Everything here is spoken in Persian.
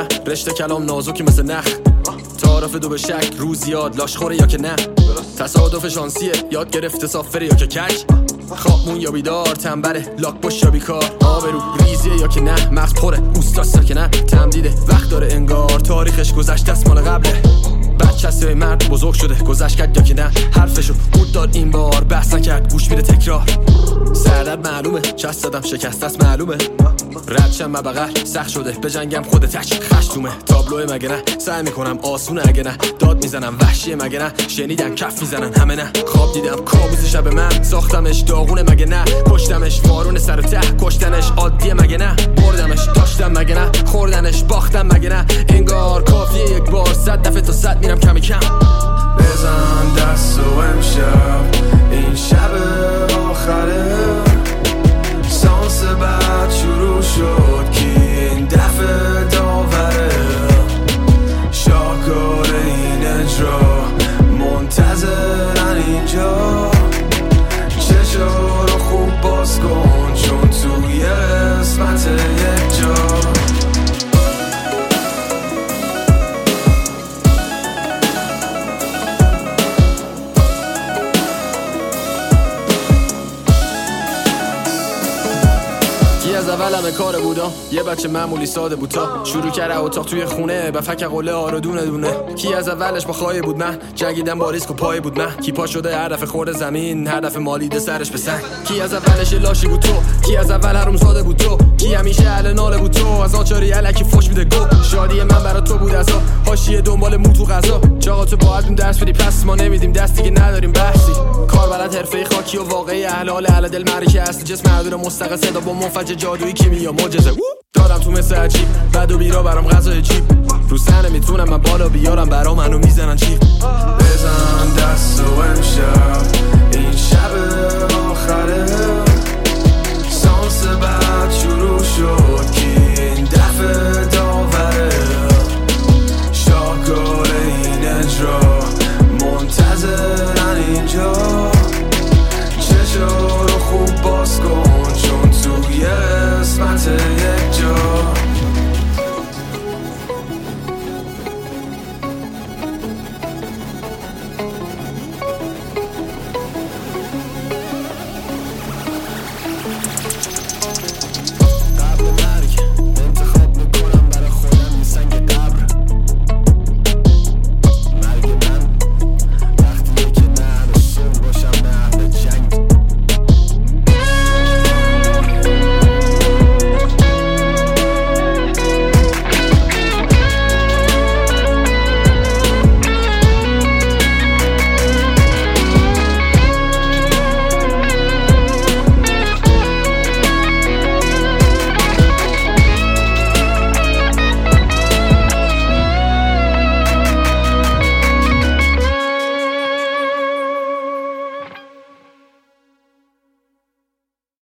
نه رشته کلام نازکی مثل نخ تعارف دو به شک روز یاد لاش خوره یا که نه تصادف شانسیه یاد گرفته سافره یا که کج خوابمون یا بیدار تنبره لاک باش یا بیکار آبرو ریزیه یا که نه مغز پره اوستاستا که نه تمدیده وقت داره انگار تاریخش گذشته است مال قبله بچه‌سه مرد بزرگ شده گذشت کرد یا که نه حرفشو بود داد این بار بحث نکرد گوش میده تکرار سردرد معلومه چست دادم شکست است معلومه ردشم مبقر سخت شده به جنگم خود تک خشتومه تابلوه مگه نه سعی میکنم آسونه اگه نه داد میزنم وحشیه مگه نه شنیدم کف میزنن همه نه خواب دیدم کابوس شب من ساختمش داغونه مگه نه کشتمش وارون سر ته کشتنش عادیه مگه نه بردمش داشتم مگه نه خوردنش باختم مگه نه انگار کافیه یک بار 100 دفعه تا 100 میرم کمی کم بزن دست و امشب این شب آخره سانس بعد شروع شد کی این دفعه داوره شاهکار این اجرا منتظرن اینجا چشا رو خوب باز کن چون توی قسمت یک جا از اول همه کار بودم یه بچه معمولی ساده بود تا شروع کرده اتاق توی خونه به فک قله آرو دونه دونه کی از اولش با خواهی بود من جنگیدم با ریسک و پای بود من کی پا شده هر دفعه خورده زمین هر دفعه مالیده سرش به سنگ کی از اولش لاشی بود تو کی از اول حروم زاده بود تو کی همیشه اهل ناله بود تو از آچاری الکی فوش میده گو شادی من برا تو بود ازا حاشیه دنبال مو تو غذا چاقا تو باید بیم درس بدی پس ما نمیدیم دستی که نداریم بحثی کار بلد حرفه خاکی و واقعی اهل حال اهل دل معرکه اصل جسم معدود مستقل صدا با منفجر جادویی کیمیا معجزه دارم تو مثل عجیب بد و بیرا برام غذای چیپ رو سر نمیتونم من بالا بیارم برا منو میزنن چیپ بزن دست و امشب